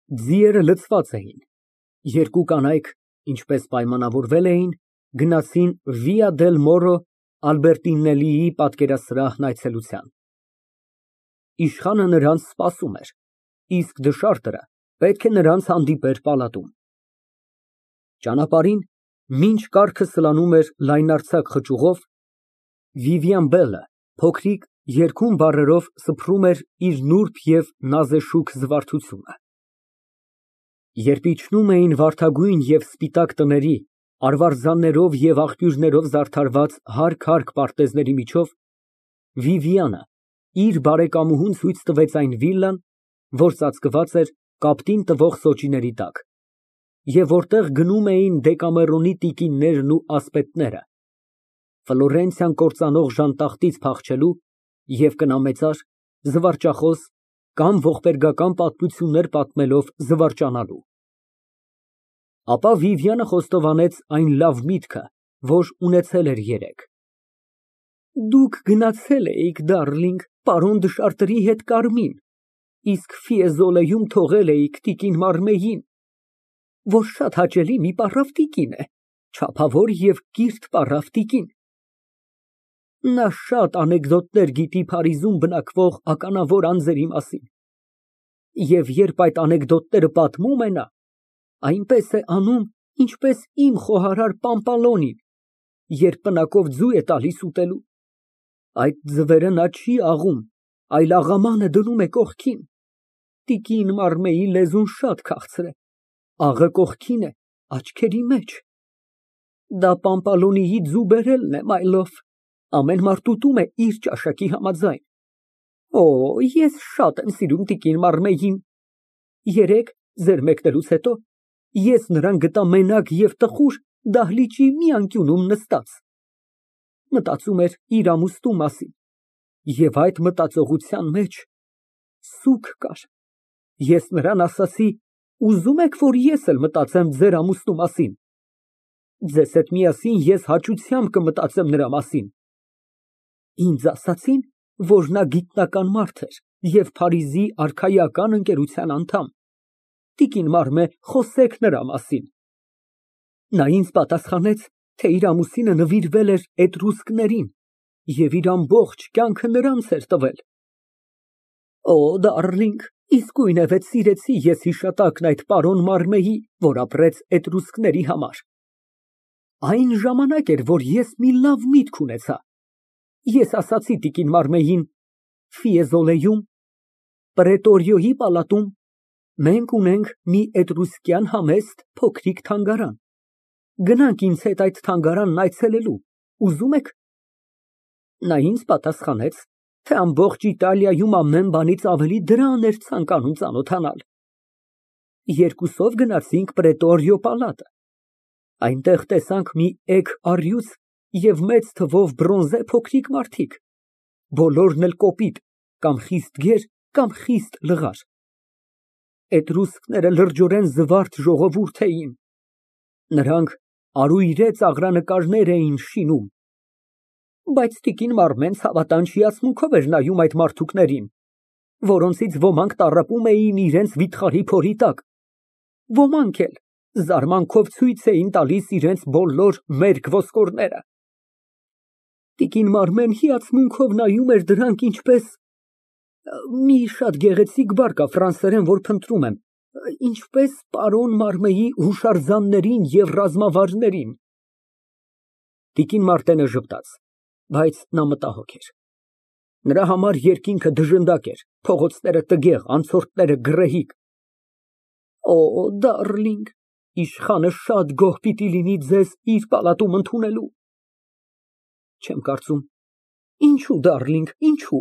Ձիերը լցված էին։ Երկու կանայք, ինչպես պայմանավորվել էին, գնացին Վիա դել Մորո Ալբերտինելլիի պատկերասրահն այցելության։ Իշխանը նրանց սպասում էր, իսկ դշարտը պետք է նրանց հանդիպեր պալատում։ Ճանապարհին, մինչ կառքը սլանում էր լայնարձակ խճուղով, Վիվիան Բելը փոքրիկ երգում բառերով սփռում էր իր նուրբ և նազեշուք զվարթությունը։ Երբ իջնում էին վարդագույն և սպիտակ տների, արվարձաններով և աղբյուրներով զարդարված հարկ պարտեզների միջով, Վիվիանը իր բարեկամուհուն ցույց տվեց այն վիլլան, որ ծածկված էր կապտին տվող սոճիների տակ, և որտեղ գնում էին Դեկամերոնի տիկիններն ու ասպետները, Ֆլորենցիան կործանող ժանտախտից փախչելու և կնամեծար, զվարճախոս կամ ողբերգական պատմություններ պատմելով զվարճանալու։ Ապա Վիվիանը խոստովանեց այն լավ միտքը, որ ունեցել էր երեկ։ Դուք գնացել էիք, դարլինգ, պարոն Դշարտերի հետ կարմին, իսկ Ֆիեզոլեում թողել էիք տիկին Մարմեին, որ շատ հաճելի մի պառավ տիկին է, չափավոր և կիրթ պառավ տիկին։ Նա շատ անեկդոտներ գիտի Փարիզում բնակվող ականավոր անձերի մասին, և երբ այդ անեկդոտները պատմում է նա, այնպես է անում, ինչպես իմ խոհարար Պամպալոնին, երբ պնակով ձու է տալիս ուտելու։ Այդ ձվերը նա չի աղում, այլ աղամանը դնում է կողքին։ Տիկին Մարմեի լեզուն շատ քաղցր է, աղը կողքին է, աչքերի մեջ։ Դա Պամպալոնիի ձու բերելն է, ամեն մարդ ուտում է իր ճաշակի համաձայն։ Օ, ես շատ եմ սիրում տիկին Մարմեին։ Երեկ, ձեր մեկնելուց հետո, ես նրան գտա մենակ և տխուր դահլիճի մի անկյունում նստած։ Մտածում էր իր ամուսնու մասին, և այդ մտածողության մեջ սուգ կար։ Ես նրան ասացի. ուզո՞ւմ եք, որ ես էլ մտածեմ ձեր ամուսնու մասին։ Ձեզ հետ միասին ես հաճությամբ կմտածեմ նրա մասին։ Ինձ ասացին, որ նա գիտնական մարդ էր և Փարիզի արքայական ընկերության անդամ։ Տիկին Մարմե, խոսեք նրա մասին։ Նա ինձ պատասխանեց, թե իր ամուսինը նվիրվել էր էտրուսկներին և իր ամբողջ կյանքը նրանց էր տվել։ Օ, դարլինգ, իսկույնևեթ սիրեցի ես հիշատակն այդ պարոն Մարմեի, որ ապրեց էտրուսկների համար։ Այն ժամանակ էր, որ ես մի լավ միտք ունեցա։ Ես ասացի տիկին Մարմեին. Ֆիեզոլեում, Պրետորիոյի պալատում մենք ունենք մի էտրուսկյան համեստ փոքրիկ թանգարան։ Գնանք ինձ հետ այդ թանգարանն այցելելու, ուզո՞ւմ եք։ Նա ինձ պատասխանեց, թե ամբողջ Իտալիայում ամեն բանից ավելի դրան էր ցանկանում ծանոթանալ։ Երկուսով գնացինք Պրետորիո պալատը։ Այնտեղ տեսանք մի էգ առյուծ և մեծ թվով բրոնզե փոքրիկ մարդիկ, բոլորն էլ կոպիտ, կամ խիստ գեր, կամ խիստ լղար։ Էտրուսկները լրջորեն զվարթ ժողովուրդ էին։ Նրանք արույրե ծաղրանկարներ էին շինում։ Բայց տիկին Մարմեն ցավատանջ հիացմունքով էր նայում այդ մարդուկներին, որոնցից ոմանք տառապում էին իրենց վիթխարի փորի տակ, ոմանք էլ զարմանքով ցույց էին տալիս իրենց բոլոր մերկ ոսկորները։ Տիկին Մարմեն հիացմունքով նայում էր դրանք ինչպես… Մի շատ գեղեցիկ բառ կա ֆրանսերեն, որ փնտրում եմ, ինչպես պարոն Մարմեի հուշարձաններին և ռազմավարներին։ Տիկին Մարտենը ժպտաց, բայց նա մտահոգ էր։ Նրա համար երկինքը դժնդակ էր, փողոցները տգեղ, անցորդները գռեհիկ։ Օ, դարլինգ, իշխանը շատ գոհ պիտի լինի ձեզ իր պալատում ընդունելու։ Չեմ կարծում։ Ինչո՞ւ, դարլինգ, ինչո՞ւ։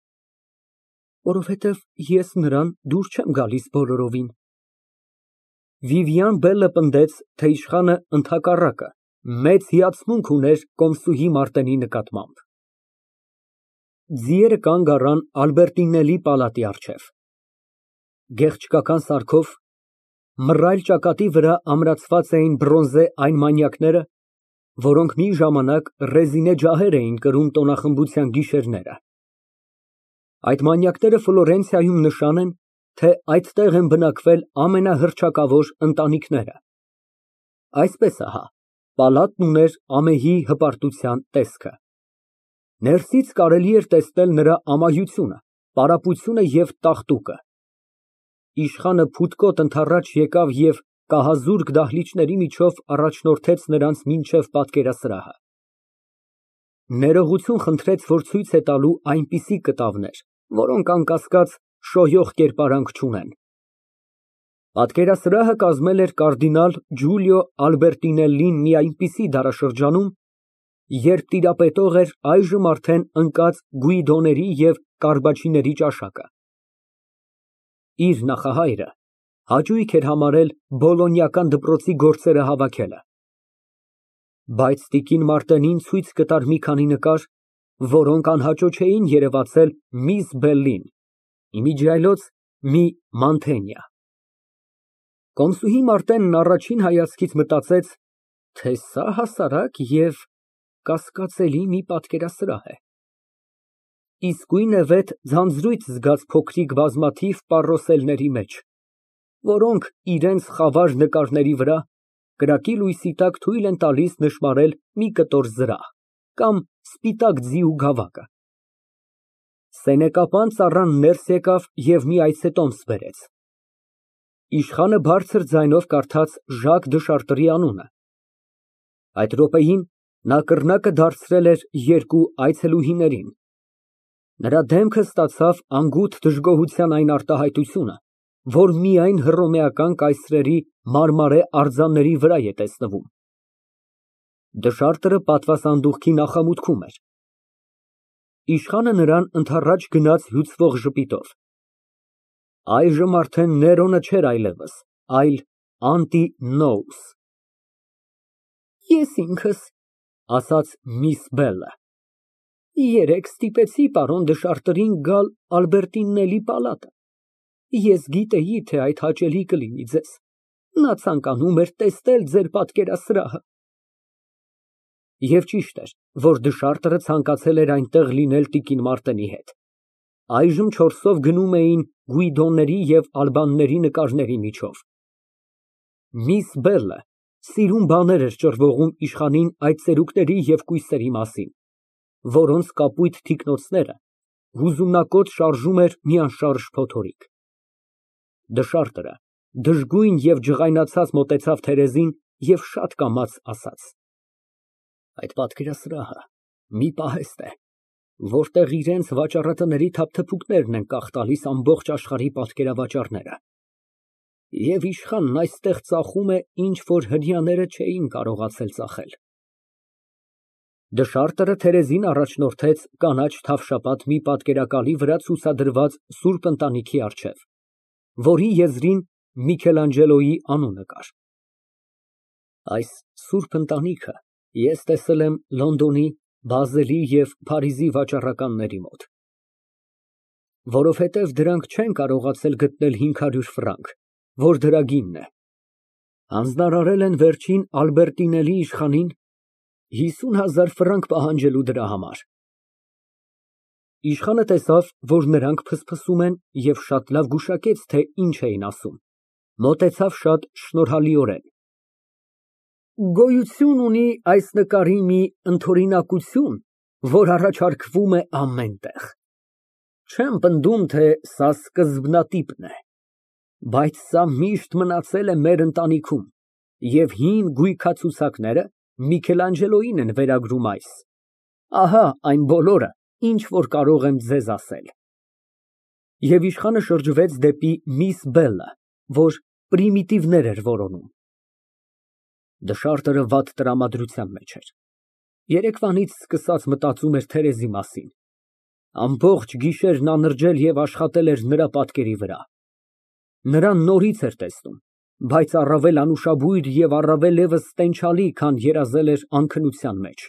Որովհետև ես նրան դուր չեմ գալիս բոլորովին։ Վիվիան Բելը պնդեց, թե իշխանը ընդհակառակը մեծ հիացմունք ուներ կոմսուհի Մարտենի նկատմամբ։ Ձիերը կանգ առան Ալբերտինելլի պալատի առջև։ Գեղչկական սարքով, մռայլ ճակատի վրա ամրացված էին բրոնզե այն մանյակները, որոնք մի ժամանակ ռեզինե ջահեր էին կրում տոնախմբության գիշերները։ Այդ մանյակները Ֆլորենցիայում նշան են, թե այդտեղ են բնակվել ամենահռչակավոր ընտանիքները։ Այսպես ահա, պալատն ուներ ամեհի հպարտության տեսքը։ Ներսից կարելի էր տեսնել նրա ամայությունը, պարապությունը և տաղտուկը։ Իշխանը փութկոտ ընդառաջ եկավ և կահազուրկ դահլիճների միջով առաջնորդեց նրանց մինչև պատկերասրահը։ Ներողություն խնդրեց, որ ցույց է տալու այնպիսի կտավներ, որոնք անկասկած շոյող կերպարանք չունեն։ Պատկերասրահը կազմել էր կարդինալ Ջուլիո Ալբերտինելլին մի այնպիսի դարաշրջանում, երբ տիրապետող էր այժմ արդեն ընկած Գուիդոների և Կարբաչիների ճաշակը։ Իր նախահայրը հաճույք էր համարել բոլոնիական դպրոցի գործերը հավաքելը։ Բայց տիկին Մարտենին ցույց կտար մի քանի նկար, որոնք անհաճո չէին երևացել միս Բելլին, իմիջիայլոց մի Մանթենյա։ Կոմսուհի Մարտենն առաջին հայացքից մտածեց, թե սա հասարակ և կասկածելի մի պատկերասրահ է։ Իսկույնևեթ ձանձրույթ զգաց փոքրիկ բազմաթիվ պառոսելների մեջ, որոնք իրենց խավար նկարների վրա կրակի լույսի տակ թույլ են տալիս նշմարել մի կտոր զրահ կամ սպիտակ ձի ու գավակը։ Սենեկապան ծառան ներս եկավ և մի այցետոմս բերեց։ Իշխանը բարձր ձայնով կարդաց Ժակ դը Շարտրի անունը։ Այդ րոպեին նա կռնակը դարձրել էր երկու այցելուհիներին։ Նրա դեմքը ստացավ անգութ դժգոհության այն արտահայտությունը, որ միայն հռոմեական կայսրերի մարմարե արձանների վրա է տեսնվում։ Դը Շարտրը պատվասանդուղքի նախամուտքում էր։ Իշխանը նրան ընդառաջ գնաց հյուծվող ժպիտով։ Այժմ արդեն Ներոնը չէր այլևս, այլ Անտինոուս։ Ես ինքս, ասաց միս Բելլը, երեկ ստիպեցի պարոն դը Շարտրին գալ Ալբերտինելլի պալատը։ Ես գիտեի, թե այդ հաճելի կլինի ձեզ, նա ցանկանում էր տեսնել ձեր պատկերասրահը։ Եվ ճիշտ էր, որ դը Շարտրը ցանկացել էր այնտեղ լինել տիկին Մարտենի հետ։ Այժմ չորսով գնում էին Գուիդոների և Ալբանների նկարների միջով։ Միս Բելլը սիրուն բաներ էր ճռվողում իշխանին այդ ծերուկների և կույսերի մասին, որոնց կապույտ թիկնոցները հուզումնակոծ շարժում էր մի անշարժ փոթորիկ։ Դը Շարտրը դժգույն և ջղայնացած մոտեցավ Թերեզին և շատ կամաց ասաց. Այդ պատկերասրահը մի պահեստ է, որտեղ իրենց վաճառատների թափթփուկներն են կախ տալիս ամբողջ աշխարհի պատկերավաճառները, և իշխանն այստեղ ծախում է ինչ որ հրեաները չէին կարողացել ծախել։ Դը Շարտրը Թերեզին առաջնորդեց կանաչ թավշապատ մի պատկերակալի վրա ցուցադրված սուրբ ընտանիքի առջև, որի եզրին Միքելանջելոյի անունը կար։ Այս սուրբ ընտանիքը ես տեսել եմ Լոնդոնի, Բազելի և Փարիզի վաճառականների մոտ։ Որովհետև դրանք չեն կարողացել գտնել 500 ֆրանկ, որ դրա գինն է, հանձնարարել են վերջին Ալբերտինելլի իշխանին 50,000 ֆրանկ պահանջելու դրա համար։ Իշխանը տեսավ, որ նրանք փսփսում են և շատ լավ գուշակեց, թե ինչ էին ասում, մոտեցավ շատ շնորհալիորեն։ Գոյություն ունի այս նկարի մի ընդօրինակություն, որ առաջարկվում է ամեն տեղ։ Չեմ պնդում, թե սա սկզբնատիպն է, բայց սա միշտ մնացել է մեր ընտանիքում, և հին գույքացուցակները Միքելանջելոյին են վերագրում այս։ Ահա այն բոլորը, ինչ որ կարող եմ ձեզ ասել։ Եվ իշխանը շրջվեց դեպի միս Բելլը, որ պրիմիտիվներ էր որոնում։ Դը Շարտրը վատ տրամադրության մեջ էր։ Երեկվանից սկսած մտածում էր Թերեզի մասին։ Ամբողջ գիշերն անրջել և աշխատել էր նրա պատկերի վրա։ Նրան նորից էր տեսնում, բայց առավել անուշաբույր և առավել ևս տենչալի, քան երազել էր անքնության մեջ։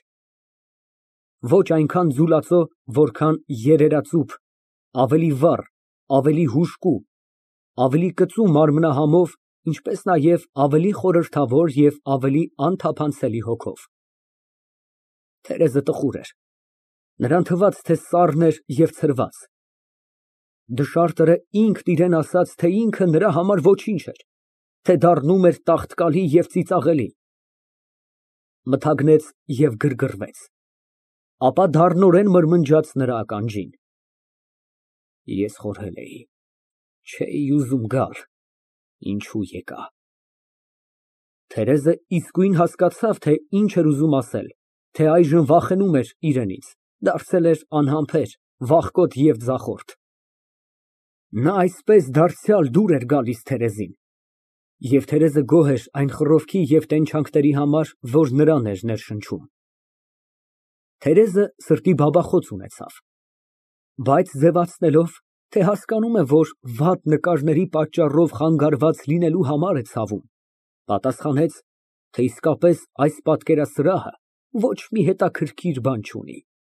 Ոչ այնքան ձուլածո, որքան երերածուփ, ավելի վառ, ավելի հուժկու, ավելի կծու մարմնահամով, ինչպես նաև ավելի խորհրդավոր և ավելի անթափանցելի հոգով։ Թերեզը տխուր էր, նրան թվաց, թե սառն էր և ցրված։ Դշարտը ինքն իրեն ասաց, թե ինքը նրա համար ոչինչ էր, թե դառնում էր տաղտկալի և ծիծաղելի։ Մթագնեց և գրգռվեց, ապա դառնորեն մրմնջաց նրա ականջին. Ես խորհել էի, չէի ուզում գալ, ինչու եկա։ Թերեզը իսկույն հասկացավ, թե ինչ էր ուզում ասել, թե այժմ վախենում էր իրենից, դարձել էր անհամբեր, վախկոտ և ձախորդ։ Նա այսպես դարձյալ դուր էր գալիս Թերեզին, և Թերեզը գոհ էր այն խռովքի և տենչանքների համար, որ նրան էր ներշնչում։ Թերեզը սրտի բաբախոց ունեցավ, բայց ձևացնելով, թե հասկանում է, որ վատ նկարների պատճառով խանգարված լինելու համար է ցավում, պատասխանեց, թե իսկապես այս պատկերասրահը ոչ մի հետաքրքիր բան չունի։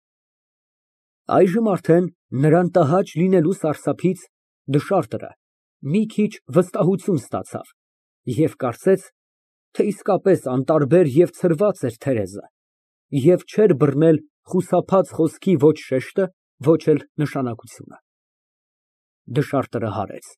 Այժմ արդեն նրան տհաճ լինելու սարսափից դշարտը մի քիչ վստահություն ստացավ և կարծեց, թե իսկապես անտարբեր և ցրված էր Թերեզը և չէր բռնել խուսափած խոսքի ոչ շեշտը, ոչ էլ նշանակությունը։ Դշարտը հարեց.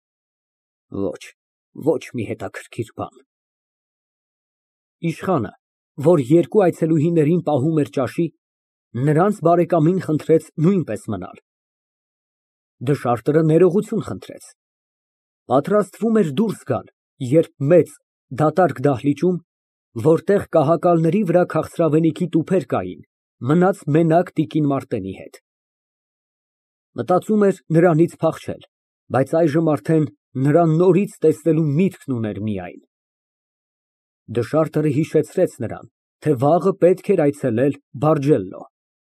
Ոչ մի հետաքրքիր բան։ Իշխանը, որ երկու այցելուհիներին պահում էր ճաշի, նրանց բարեկամին խնդրեց նույնպես մնալ։ Դշարտը ներողություն խնդրեց, պատրաստվում էր դուրս գալ, երբ մեծ, դատարկ դահլիճում, որտեղ կահակալների վրա քաղցրավենիքի տուփեր կային, մնաց մենակ տիկին Մարտենի հետ։ Մտածում էր նրանից փախչել, բայց այժմ արդեն նրան նորից տեսնելու միտքն ուներ միայն։ Դշարտը հիշեցրեց նրան, թե վաղը պետք էր այցելել Բարջելլո։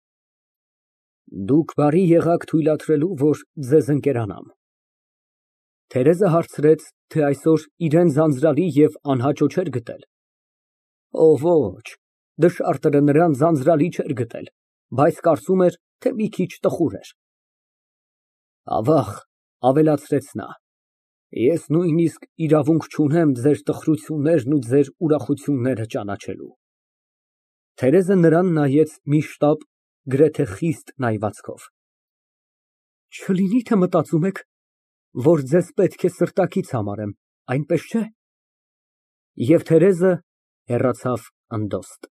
Դուք բարի եղաք թույլատրելու, որ ձեզ ընկերանամ։ Թերեզը հարցրեց, թե այսօր իրան ձանձրալի և անհաճո չէր գտել։ Ոչ, դշարտը նրան ձանձրալի չէր գտել, բայց կարծում էր, թե մի քիչ տխուր էր։ Ավաղ, ավելացրեց նա, ես նույնիսկ իրավունք չունեմ ձեր տխրություններն ու ձեր ուրախությունները ճանաչելու։ Թերեզը նրան նայեց մի շտապ, գրեթե խիստ նայվածքով։ Չլինի՞ թե մտածում եք, որ ձեզ պետք է սրտակից համարեմ, այնպես չէ՞։ Եվ Թերեզը հեռացավ անդոստ։